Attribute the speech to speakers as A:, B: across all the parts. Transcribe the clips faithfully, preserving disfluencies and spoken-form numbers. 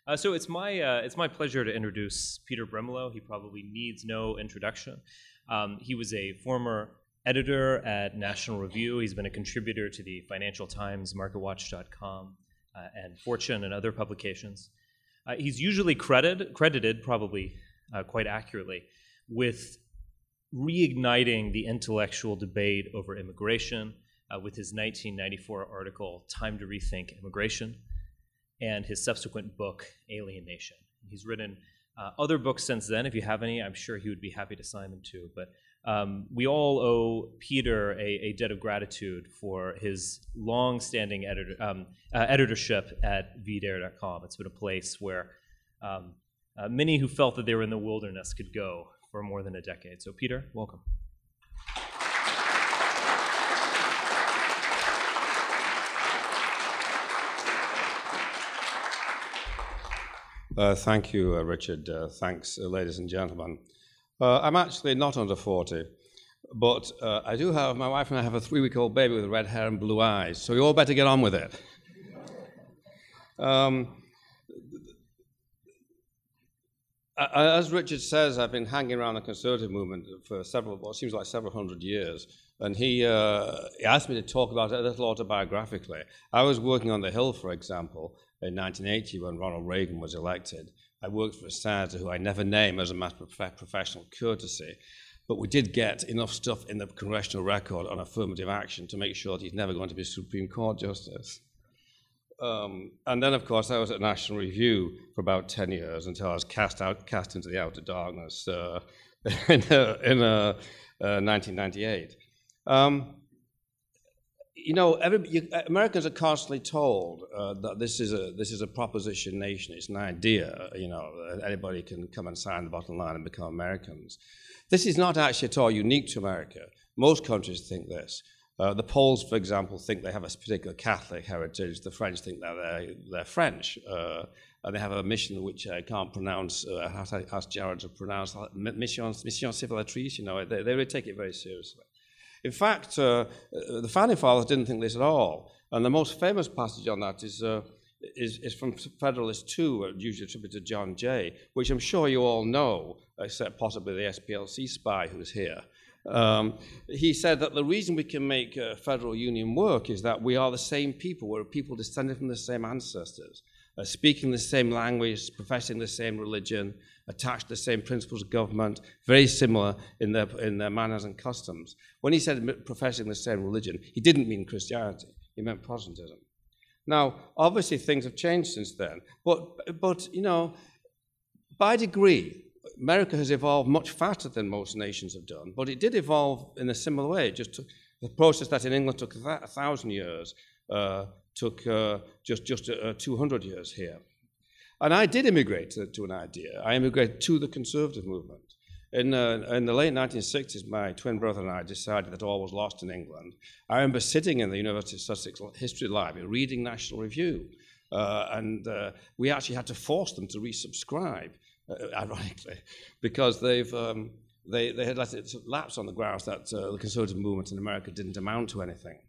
A: Uh, so it's my uh, it's my pleasure to introduce Peter Brimelow. He probably needs no introduction. Um, he was a former editor at National Review. He's been a contributor to the Financial Times, market watch dot com, uh, and Fortune and other publications. Uh, he's usually credited, credited probably uh, quite accurately, with reigniting the intellectual debate over immigration uh, with his nineteen ninety-four article, Time to Rethink Immigration, and his subsequent book, Alien Nation. He's written uh, other books since then. If you have any, I'm sure he would be happy to sign them too. But um, we all owe Peter a, a debt of gratitude for his long-standing editor, um, uh, editorship at V Dare dot com. It's been a place where um, uh, many who felt that they were in the wilderness could go for more than a decade. So Peter, welcome.
B: Uh, thank you, uh, Richard. Uh, thanks, uh, ladies and gentlemen. Uh, I'm actually not under forty, but uh, I do have, my wife and I have a three-week-old baby with red hair and blue eyes, so you all better get on with it. Um, as Richard says, I've been hanging around the conservative movement for several, what seems like several hundred years, and he, uh, he asked me to talk about it a little autobiographically. I was working on the Hill, for example, in nineteen eighty, when Ronald Reagan was elected. I worked for a senator who I never name as a matter of professional courtesy, but we did get enough stuff in the congressional record on affirmative action to make sure that he's never going to be Supreme Court Justice. Um, and then, of course, I was at National Review for about ten years until I was cast out, cast into the outer darkness uh, in, uh, in uh, uh, nineteen ninety-eight. Um, You know, every, you, Americans are constantly told uh, that this is a this is a proposition nation. It's an idea. You know, anybody can come and sign the bottom line and become Americans. This is not actually at all unique to America. Most countries think this. Uh, the Poles, for example, think they have a particular Catholic heritage. The French think that they're, they're French, uh, and they have a mission which I can't pronounce. Uh, I have to ask Jared to pronounce. Mission, mission civilisatrice. You know, they, they really take it very seriously. In fact, uh, the Founding Fathers didn't think this at all. And the most famous passage on that is, uh, is, is from Federalist two, usually attributed to John Jay, which I'm sure you all know, except possibly the S P L C spy who's here. Um, he said that the reason we can make uh, federal union work is that we are the same people. We're people descended from the same ancestors, uh, speaking the same language, professing the same religion, attached to the same principles of government, very similar in their, in their manners and customs. When he said professing the same religion, he didn't mean Christianity, he meant Protestantism. Now, obviously things have changed since then, but, but you know, by degree, America has evolved much faster than most nations have done, but it did evolve in a similar way. It just took, the process that in England took a thousand years, uh, took uh, just, just uh, two hundred years here. And I did immigrate to, to an idea. I immigrated to the conservative movement. In, uh, in the late nineteen sixties, my twin brother and I decided that all was lost in England. I remember sitting in the University of Sussex History Library reading National Review, uh, and uh, we actually had to force them to resubscribe, uh, ironically, because they've um, they, they had let it lapse on the grounds that uh, the conservative movement in America didn't amount to anything.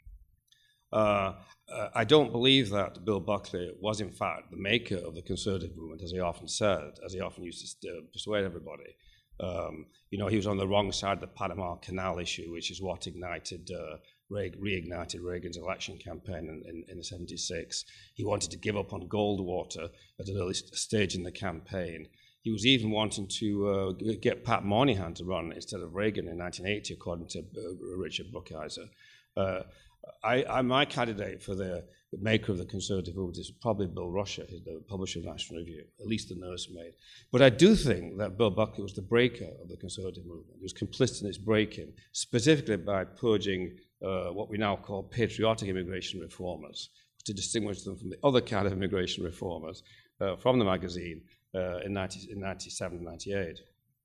B: Uh, uh, I don't believe that Bill Buckley was, in fact, the maker of the conservative movement, as he often said, as he often used to uh, persuade everybody. Um, you know, he was on the wrong side of the Panama Canal issue, which is what ignited, uh, re- reignited Reagan's election campaign in, in, in seventy-six. He wanted to give up on Goldwater at an early stage in the campaign. He was even wanting to uh, get Pat Moynihan to run instead of Reagan in nineteen eighty, according to uh, Richard Brookhiser. Uh, I, I, my candidate for the, the maker of the conservative movement is probably Bill Rusher, the publisher of National Review, at least the nursemaid. But I do think that Bill Buckley was the breaker of the conservative movement. He was complicit in its breaking, specifically by purging uh, what we now call patriotic immigration reformers, to distinguish them from the other kind of immigration reformers uh, from the magazine uh, in, ninety, in ninety-seven and ninety-eight.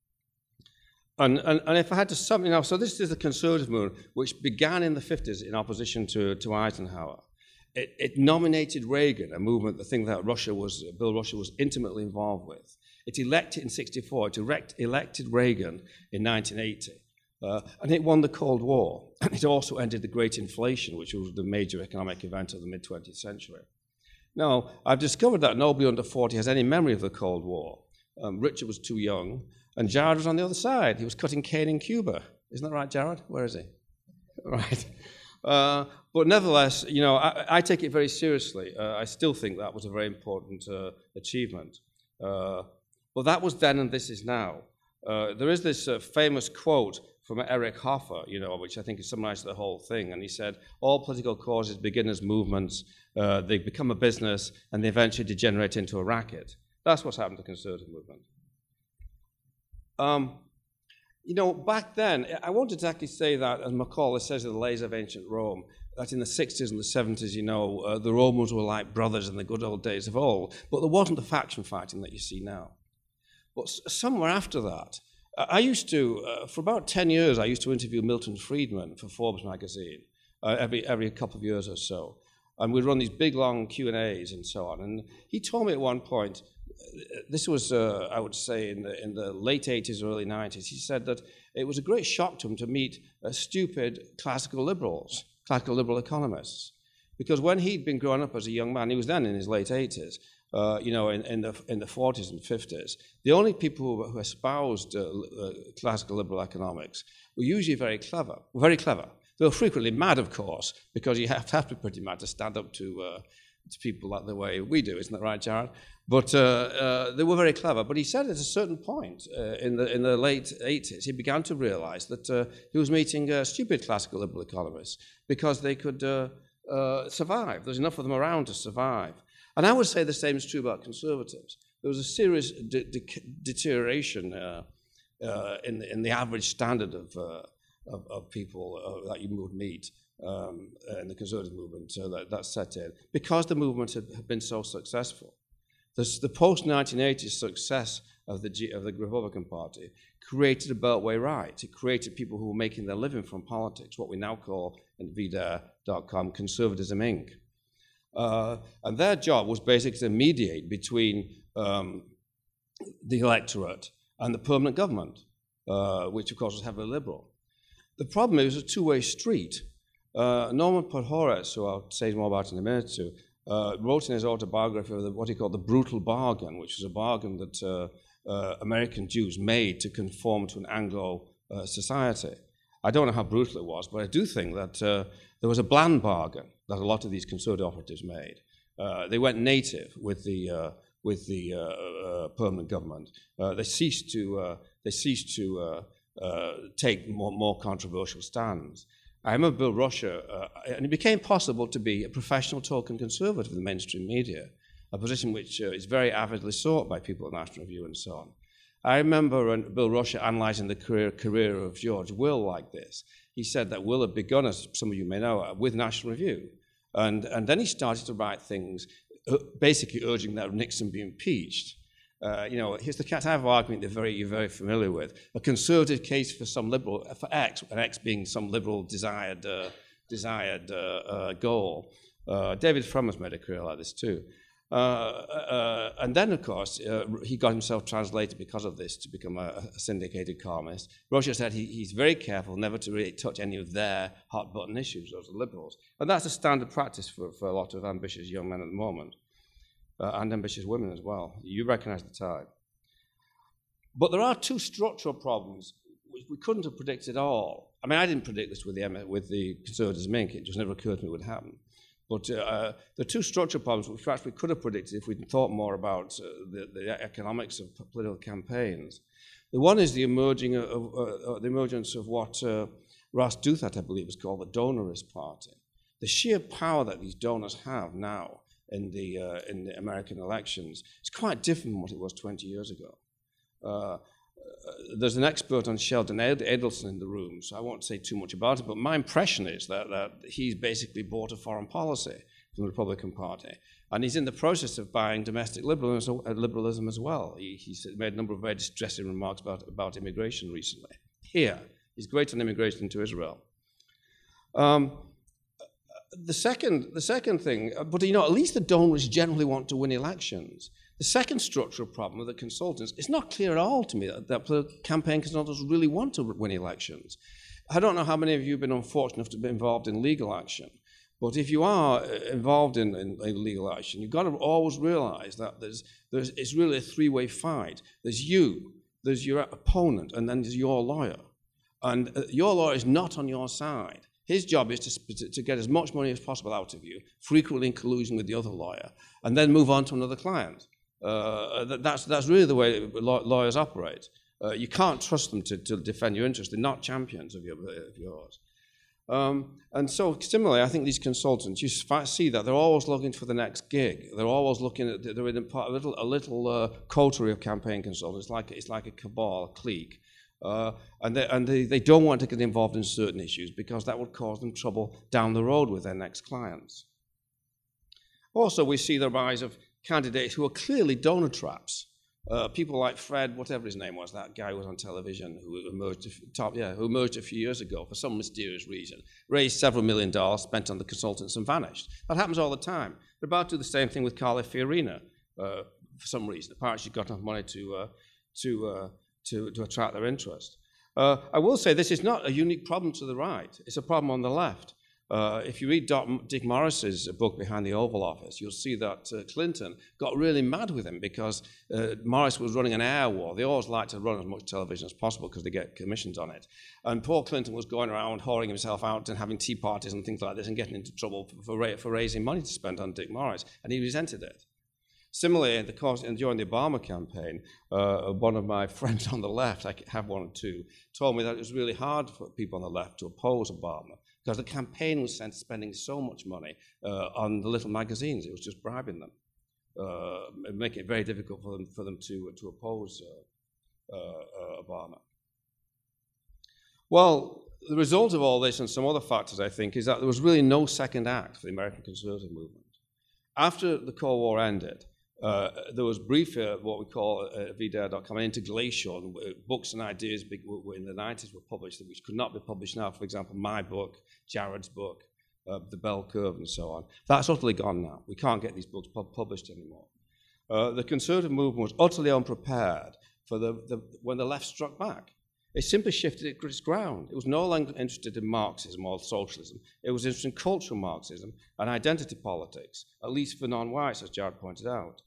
B: And, and, and if I had to sum it up, so this is the conservative movement, which began in the fifties in opposition to, to Eisenhower. It, it nominated Reagan, a movement, the thing that Russia was, Bill Rusher was intimately involved with. It elected in sixty-four, it elect, elected Reagan in nineteen eighty, uh, and it won the Cold War. And it also ended the Great Inflation, which was the major economic event of the mid-twentieth century. Now, I've discovered that nobody under forty has any memory of the Cold War. Um, Richard was too young, and Jared was on the other side. He was cutting cane in Cuba. Isn't that right, Jared? Where is he? Right. Uh, but nevertheless, you know, I, I take it very seriously. Uh, I still think that was a very important uh, achievement. Uh, but that was then and this is now. Uh, there is this uh, famous quote from Eric Hoffer, you know, which I think summarizes the whole thing. And he said, all political causes begin as movements, uh, they become a business, and they eventually degenerate into a racket. That's what's happened to the conservative movement. Um, you know, back then, I won't exactly say that, as Macaulay says in The Lays of Ancient Rome, that in the sixties and the seventies, you know, uh, the Romans were like brothers in the good old days of old, but there wasn't the faction fighting that you see now. But s- somewhere after that, I used to, uh, for about ten years, I used to interview Milton Friedman for Forbes magazine uh, every every couple of years or so. And we'd run these big, long Q and A's and so on. And he told me at one point, this was, uh, I would say, in the, in the late eighties, early nineties, he said that it was a great shock to him to meet uh, stupid classical liberals, classical liberal economists. Because when he'd been growing up as a young man, he was then in his late eighties, Uh, you know, in, in the in the forties and fifties, the only people who, who espoused uh, uh, classical liberal economics were usually very clever, very clever. They were frequently mad, of course, because you have to, have to be pretty mad to stand up to uh, to people like the way we do, isn't that right, Jared? But uh, uh, they were very clever. But he said at a certain point uh, in the in the late eighties, he began to realize that uh, he was meeting uh, stupid classical liberal economists because they could uh, uh, survive. There's enough of them around to survive. And I would say the same is true about conservatives. There was a serious de- de- deterioration uh, uh, in, the, in the average standard of, uh, of, of people uh, that you would meet um, in the conservative movement uh, that, that set in, because the movement had, had been so successful. This, the post nineteen eighties success of the, G- of the Republican Party created a beltway right. It created people who were making their living from politics, what we now call in V D A dot com Conservatism Incorporated. Uh, and their job was basically to mediate between um, the electorate and the permanent government, uh, which of course was heavily liberal. The problem is it was a two-way street. Uh, Norman Podhoretz, who I'll say more about in a minute or two, uh, wrote in his autobiography of the, what he called the brutal bargain, which was a bargain that uh, uh, American Jews made to conform to an Anglo uh, society. I don't know how brutal it was, but I do think that uh, there was a bland bargain that a lot of these conservative operatives made. Uh, they went native with the uh, with the uh, uh, permanent government. Uh, they ceased to uh, they ceased to uh, uh, take more, more controversial stands. I remember Bill Rusher, uh, and it became possible to be a professional token conservative in the mainstream media, a position which uh, is very avidly sought by people at National Review and so on. I remember Bill Rusher analyzing the career, career of George Will like this. He said that Will had begun, as some of you may know, with National Review. And, and then he started to write things uh, basically urging that Nixon be impeached. Uh, you know, here's the type of argument they're very, you're very familiar with. A conservative case for some liberal, for X, and X being some liberal desired, uh, desired uh, uh, goal. Uh, David Frum has made a career like this too. Uh, uh, and then, of course, uh, he got himself translated because of this to become a, a syndicated columnist. Rusher said he, he's very careful never to really touch any of their hot-button issues, those are liberals. And that's a standard practice for, for a lot of ambitious young men at the moment, uh, and ambitious women as well. You recognize the type. But there are two structural problems which we couldn't have predicted at all. I mean, I didn't predict this with the, with the Conservatism Incorporated. It just never occurred to me it would happen. But uh, the two structural problems, which perhaps we could have predicted if we'd thought more about uh, the, the economics of political campaigns. The one is the emerging of, uh, the emergence of what uh, Ross Douthat, I believe, is called the donorist party. The sheer power that these donors have now in the uh, in the American elections is quite different from what it was twenty years ago. Uh, There's an expert on Sheldon Adelson in the room, so I won't say too much about it, but my impression is that, that he's basically bought a foreign policy from the Republican Party, and he's in the process of buying domestic liberalism, liberalism as well. He, he's made a number of very distressing remarks about, about immigration recently. Here, he's great on immigration into Israel. Um, the second, the second thing, but you know, at least the donors generally want to win elections. The second structural problem with the consultants, it's not clear at all to me that, that campaign consultants really want to win elections. I don't know how many of you have been unfortunate enough to be involved in legal action, But if you are involved in, in, in legal action, you've got to always realize that there's, there's, it's really a three-way fight. There's you, there's your opponent, and then there's your lawyer. And uh, your lawyer is not on your side. His job is to, to, to get as much money as possible out of you, frequently in collusion with the other lawyer, and then move on to another client. Uh, that, that's, that's really the way lawyers operate. Uh, you can't trust them to, to defend your interests. They're not champions of, your, of yours. Um, and so similarly, I think these consultants, you see that they're always looking for the next gig. They're always looking at, they're in a little, a little uh, coterie of campaign consultants. It's like, it's like a cabal, a clique. Uh, and they, and they, they don't want to get involved in certain issues because that would cause them trouble down the road with their next clients. Also, we see the rise of candidates who are clearly donor traps. Uh, people like Fred, whatever his name was, that guy who was on television, who emerged, top, yeah, who emerged a few years ago for some mysterious reason, raised several million dollars, spent on the consultants and vanished. That happens all the time. They're about to do the same thing with Carly Fiorina uh, for some reason. Apparently she got enough money to, uh, to, uh, to, to attract their interest. Uh, I will say this is not a unique problem to the right. It's a problem on the left. Uh, if you read Doc, Dick Morris's book Behind the Oval Office, you'll see that uh, Clinton got really mad with him because uh, Morris was running an air war. They always like to run as much television as possible because they get commissions on it. And Paul Clinton was going around whoring himself out and having tea parties and things like this and getting into trouble for, for, for raising money to spend on Dick Morris, and he resented it. Similarly, in the course, during the Obama campaign, uh, one of my friends on the left, I have one or two, told me that it was really hard for people on the left to oppose Obama, because the campaign was spending so much money uh, on the little magazines. It was just bribing them, uh, making it very difficult for them, for them to, to oppose uh, uh, uh, Obama. Well, the result of all this and some other factors, I think, is that there was really no second act for the American conservative movement. After the Cold War ended, uh, there was brief, uh, what we call uh, V D A R dot com, an interglacial, and uh, books and ideas big, in the nineties were published, which could not be published now. For example, my book, Jared's book, uh, The Bell Curve, and so on. That's utterly gone now. We can't get these books pub published anymore. Uh, the conservative movement was utterly unprepared for the, the, when the left struck back. It simply shifted its ground. It was no longer interested in Marxism or socialism. It was interested in cultural Marxism and identity politics, at least for non-whites, as Jared pointed out.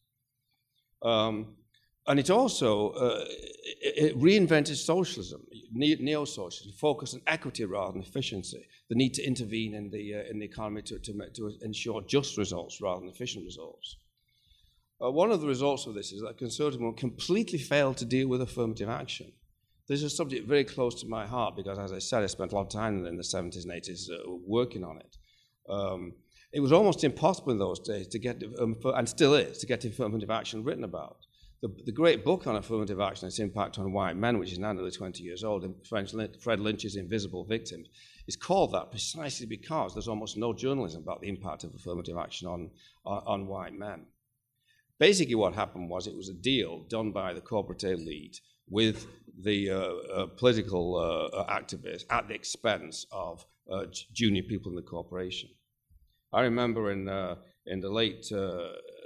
B: Um, and it also uh, it, it reinvented socialism, neo-socialism, focused on equity rather than efficiency, the need to intervene in the, uh, in the economy to, to, to ensure just results rather than efficient results. Uh, one of the results of this is that conservatism completely failed to deal with affirmative action. This is a subject very close to my heart because, as I said, I spent a lot of time in the seventies and eighties uh, working on it. Um, it was almost impossible in those days to get, um, and still is, to get affirmative action written about. The, the great book on affirmative action and its impact on white men, which is now nearly twenty years old, Fred Lynch's Invisible Victims, is called that precisely because there's almost no journalism about the impact of affirmative action on, on, on white men. Basically what happened was it was a deal done by the corporate elite with the uh, uh, political uh, activists at the expense of uh, junior people in the corporation. I remember in, uh, in the late, uh,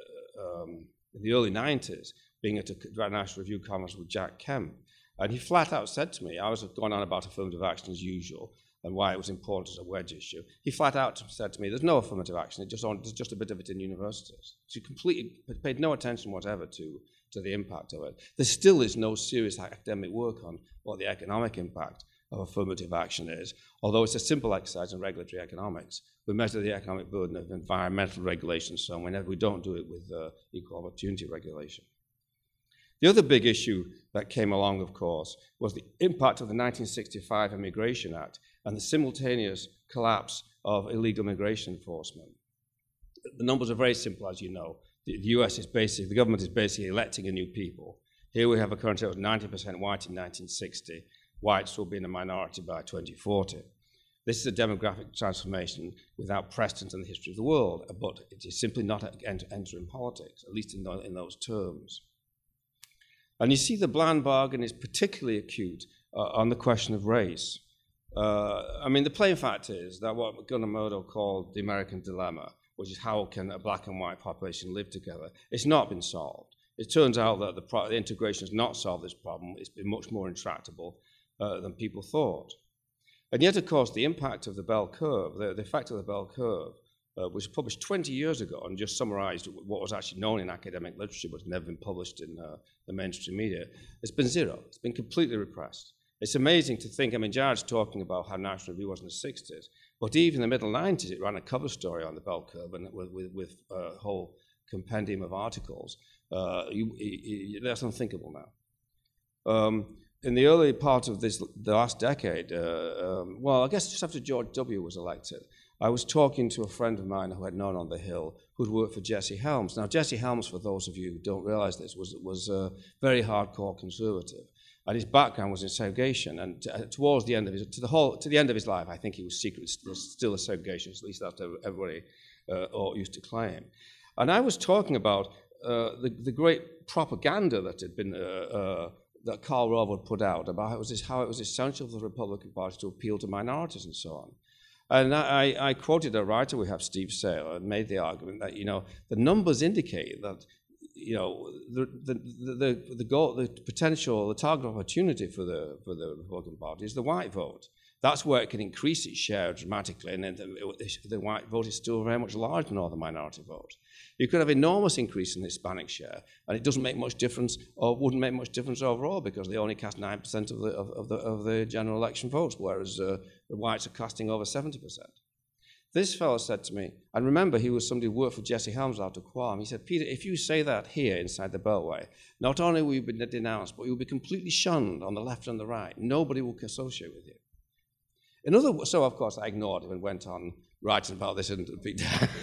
B: um, in the early nineties, being at a National Review conference with Jack Kemp, and he flat out said to me, I was going on about affirmative action as usual, and why it was important as a wedge issue. He flat out said to me, there's no affirmative action, it just on, there's just a bit of it in universities. So he completely paid no attention whatever to, to the impact of it. There still is no serious academic work on what the economic impact of affirmative action is, although it's a simple exercise in regulatory economics. We measure the economic burden of environmental regulation, so whenever we don't do it with uh, equal opportunity regulation. The other big issue that came along, of course, was the impact of the nineteen sixty-five Immigration Act and the simultaneous collapse of illegal immigration enforcement. The numbers are very simple, as you know. The U S is basically, the government is basically electing a new people. Here we have a country that was ninety percent white in nineteen sixty. Whites will be in a minority by twenty forty. This is a demographic transformation without precedent in the history of the world, but it is simply not entering politics, at least in, the, in those terms. And you see the bland bargain is particularly acute uh, on the question of race. Uh, I mean, the plain fact is that what Gunnar Myrdal called the American dilemma, which is how can a black and white population live together, it's not been solved. It turns out that the, pro the integration has not solved this problem. It's been much more intractable uh, than people thought. And yet, of course, the impact of the bell curve, the, the effect of the bell curve, uh, which was published twenty years ago and just summarized what was actually known in academic literature but never been published in uh, the mainstream media, it's been zero. It's been completely repressed. It's amazing to think, I mean, Jared's talking about how National Review was in the sixties, but even in the middle nineties, it ran a cover story on the bell curve and with, with, with a whole compendium of articles. Uh, you, you, that's unthinkable now. Um, in the early part of this, the last decade, uh, um, well, I guess just after George W. was elected, I was talking to a friend of mine who I'd known on the Hill, who'd worked for Jesse Helms. Now, Jesse Helms, for those of you who don't realize this, was, was a very hardcore conservative. And his background was in segregation, and t- towards the end of his to the whole to the end of his life, I think he was secretly still, still a segregationist. At least that's what everybody uh, used to claim. And I was talking about uh, the the great propaganda that had been uh, uh, that Karl Rove had put out about how it was how it was essential for the Republican Party to appeal to minorities and so on. And I, I quoted a writer we have, Steve Sale, and made the argument that you know the numbers indicate that. You know, the the the the, goal, the potential, the target opportunity for the for the Republican Party is the white vote. That's where it can increase its share dramatically, and then the, the white vote is still very much larger than the minority vote. You could have enormous increase in the Hispanic share, and it doesn't make much difference, or wouldn't make much difference overall, because they only cast nine percent of the of, of the of the general election votes, whereas uh, the whites are casting over seventy percent. This fellow said to me, and remember, he was somebody who worked for Jesse Helms out of Quam. He said, Peter, if you say that here inside the Beltway, not only will you be denounced, but you'll be completely shunned on the left and the right. Nobody will associate with you. In other words, so of course I ignored him and went on writing about this in big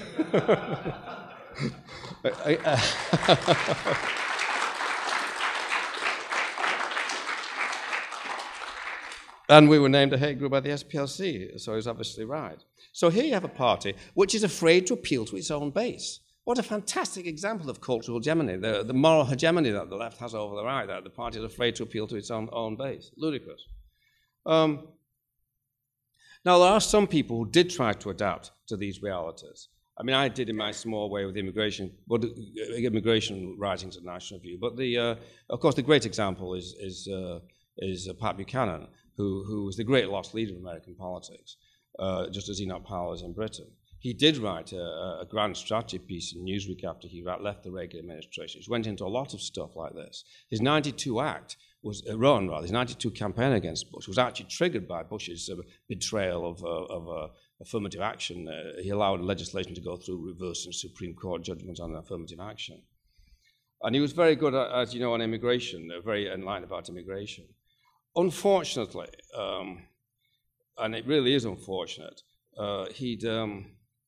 B: And we were named a hate group by the S P L C, so he's obviously right. So here you have a party which is afraid to appeal to its own base. What a fantastic example of cultural hegemony, the, the moral hegemony that the left has over the right, that the party is afraid to appeal to its own, own base. Ludicrous. Um, now, there are some people who did try to adapt to these realities. I mean, I did in my small way with immigration, but immigration writings at National Review. But the, uh, of course, the great example is is, uh, is uh, Pat Buchanan, who who was the great lost leader of American politics, uh, just as Enoch Powell is in Britain. He did write a, a grand strategy piece in Newsweek after he left the Reagan administration, which went into a lot of stuff like this. His ninety-two act was uh, run, rather, his ninety-two campaign against Bush was actually triggered by Bush's uh, betrayal of, uh, of uh, affirmative action. Uh, he allowed legislation to go through reversing Supreme Court judgments on affirmative action. And he was very good, at, as you know, on immigration, uh, very enlightened about immigration. Unfortunately, um, and it really is unfortunate, uh, he'd um,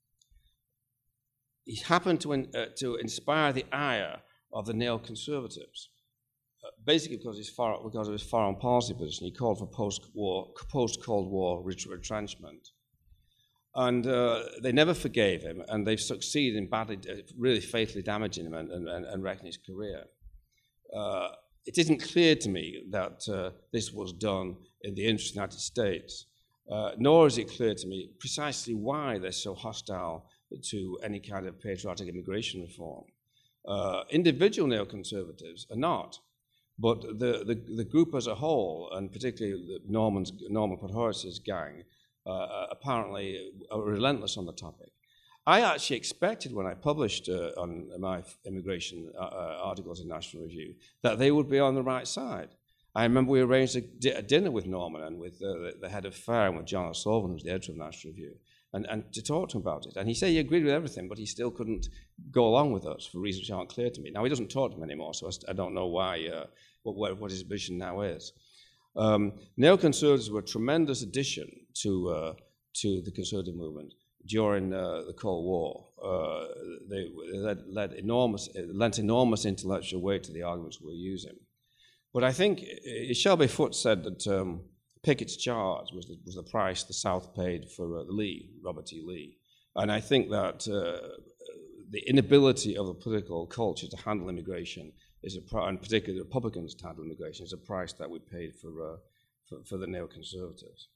B: he happened to in, uh, to inspire the ire of the neoconservatives, uh, basically because, he's far, because of his foreign policy position. He called for post-war, post-Cold War retrenchment. And uh, they never forgave him, and they've succeeded in badly, uh, really fatally damaging him and, and, and wrecking his career. Uh, it isn't clear to me that uh, this was done in the interest of the United States, uh, nor is it clear to me precisely why they're so hostile to any kind of patriotic immigration reform. Uh, individual neoconservatives are not, but the, the, the group as a whole, and particularly Norman's, Norman Podhoretz' gang, uh, apparently are relentless on the topic. I actually expected when I published uh, on my immigration uh, uh, articles in National Review that they would be on the right side. I remember we arranged a, di- a dinner with Norman and with uh, the, the head of FAIR and with John O'Sullivan, who's the editor of National Review, and, and to talk to him about it. And he said he agreed with everything, but he still couldn't go along with us for reasons which aren't clear to me. Now, he doesn't talk to him anymore, so I, st- I don't know why, uh, what, what his vision now is. Um, neoconservatives were a tremendous addition to, uh, to the conservative movement during uh, the Cold War. Uh, they led, led enormous, lent enormous intellectual weight to the arguments we were using. But I think Shelby Foote said that um, Pickett's charge was the, was the price the South paid for uh, Lee, Robert E. Lee. And I think that uh, the inability of the political culture to handle immigration, is a, and particularly the Republicans to handle immigration, is a price that we paid for, uh, for, for the neoconservatives.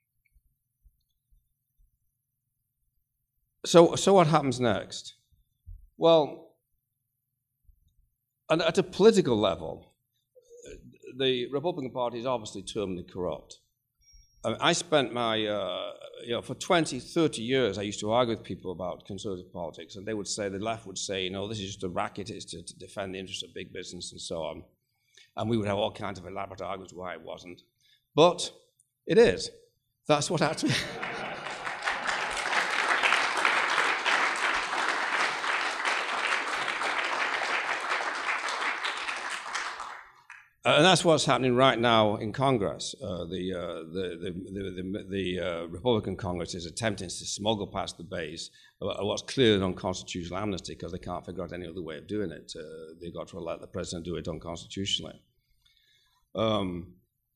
B: So, so what happens next? Well, at a political level, the Republican Party is obviously terminally corrupt. I spent my, uh, you know, for twenty, thirty years, I used to argue with people about conservative politics, and they would say, the left would say, you know, this is just a racket, it's to, to defend the interests of big business and so on. And we would have all kinds of elaborate arguments why it wasn't. But it is. That's what actually... Uh, and that's what's happening right now in Congress. Uh, the, uh, the, the, the, the, the uh, Republican Congress is attempting to smuggle past the base uh, what's clearly an unconstitutional amnesty because they can't figure out any other way of doing it. Uh, they've got to let the president do it unconstitutionally. Um,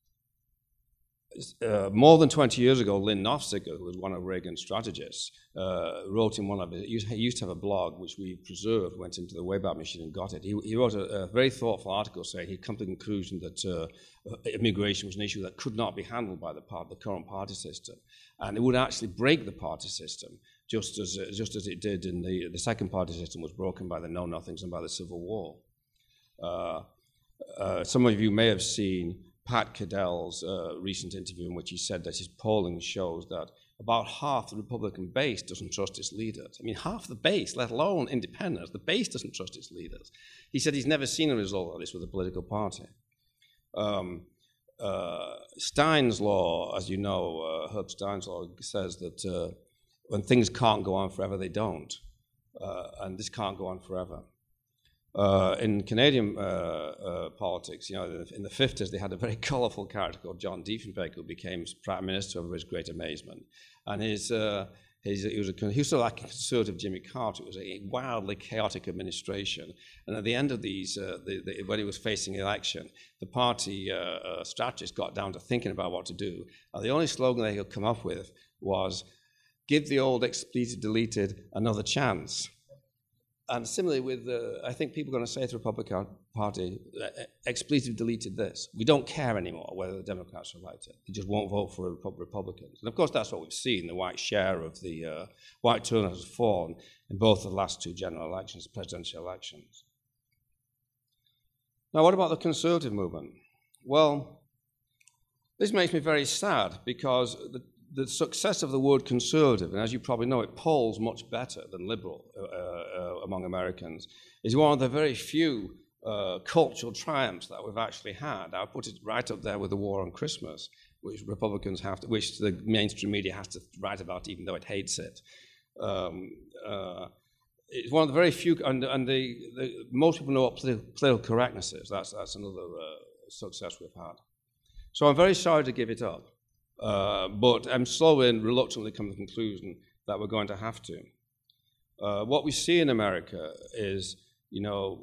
B: Uh, more than twenty years ago, Lynn Nofziger, who was one of Reagan's strategists, uh, wrote in one of his, he used to have a blog which we preserved, went into the Wayback Machine and got it. He, he wrote a, a very thoughtful article saying he'd come to the conclusion that uh, immigration was an issue that could not be handled by the, part, the current party system. And it would actually break the party system, just as, uh, just as it did in the, the second party system was broken by the Know-Nothings and by the Civil War. Uh, uh, some of you may have seen Pat Cadell's uh, recent interview in which he said that his polling shows that about half the Republican base doesn't trust its leaders. I mean, half the base, let alone independents, the base doesn't trust its leaders. He said he's never seen a result of this with a political party. Um, uh, Stein's law, as you know, uh, Herb Stein's law says that uh, when things can't go on forever, they don't. Uh, and this can't go on forever. Uh, in Canadian uh, uh, politics, you know, in the fifties, they had a very colorful character called John Diefenbach, who became prime minister over his great amazement. And his, uh, his, he, was a, he was sort of like a conservative Jimmy Carter. It was a wildly chaotic administration. And at the end of these, uh, the, the, when he was facing election, the party uh, uh, strategists got down to thinking about what to do. And the only slogan they could come up with was, give the old expletive deleted another chance. And similarly with, uh, I think people are going to say to the Republican Party, uh, expletive deleted this. We don't care anymore whether the Democrats are like it. They just won't vote for Republicans. And of course, that's what we've seen. The white share of the uh, white turnout has fallen in both the last two general elections, presidential elections. Now, what about the conservative movement? Well, this makes me very sad because the The success of the word conservative, and as you probably know, it polls much better than liberal uh, uh, among Americans, is one of the very few uh, cultural triumphs that we've actually had. I'll put it right up there with the war on Christmas, which Republicans have to, which the mainstream media has to write about, even though it hates it. Um, uh, it's one of the very few, and, and the, the, most people know what political, political correctness is. That's, that's another uh, success we've had. So I'm very sorry to give it up. Uh, but I'm slowly and reluctantly come to the conclusion that we're going to have to. Uh, what we see in America is, you know,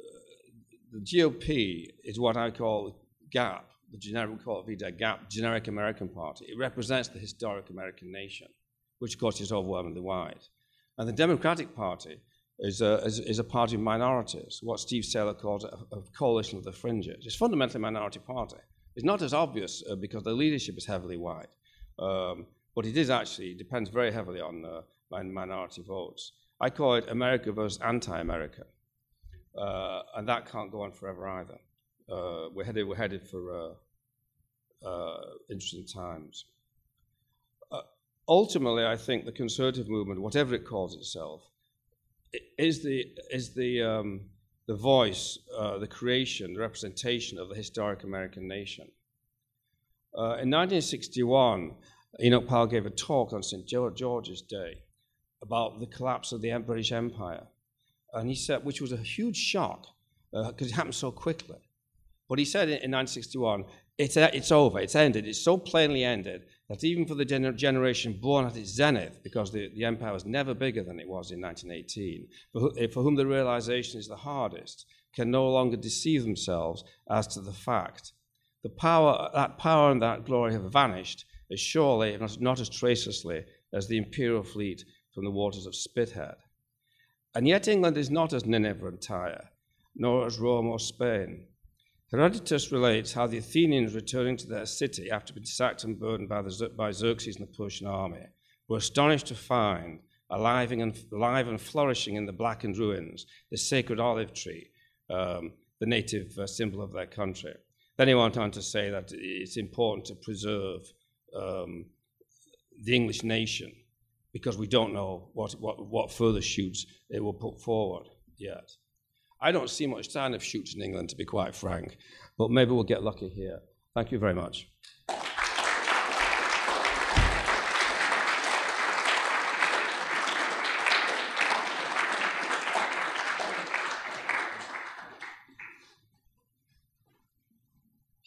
B: the G O P is what I call GAP, the generic, we call it V D A, GAP, Generic American Party. It represents the historic American nation, which of course is overwhelmingly white. And the Democratic Party is a, is, is a party of minorities, what Steve Saylor calls a, a coalition of the fringes. It's fundamentally a minority party. It's not as obvious uh, because the leadership is heavily white, um, but it is actually, it depends very heavily on uh, minority votes. I call it America versus anti-America, uh, and that can't go on forever either. Uh, we're, headed, we're headed for uh, uh, interesting times. Uh, ultimately, I think the conservative movement, whatever it calls itself, is the, is the, um, the voice, uh, the creation, the representation of the historic American nation. Uh, in nineteen sixty-one, Enoch Powell gave a talk on Saint George's Day about the collapse of the British Empire. And he said, which was a huge shock, because uh, it happened so quickly. But he said in, in nineteen sixty-one, it's, it's over, it's ended, it's so plainly ended that even for the gener generation born at its zenith, because the, the empire was never bigger than it was in nineteen eighteen, for, who, for whom the realization is the hardest, can no longer deceive themselves as to the fact. The power, that power and that glory have vanished as surely, if not as tracelessly, as the imperial fleet from the waters of Spithead. And yet England is not as Nineveh and Tyre, nor as Rome or Spain. Herodotus relates how the Athenians, returning to their city after being sacked and burdened by, the, by Xerxes and the Persian army, were astonished to find, alive and, alive and flourishing in the blackened ruins, the sacred olive tree, um, the native uh, symbol of their country. Then he went on to say that it's important to preserve um, the English nation, because we don't know what, what, what further shoots it will put forward yet. I don't see much sign of shoots in England, to be quite frank, but maybe we'll get lucky here. Thank you very much.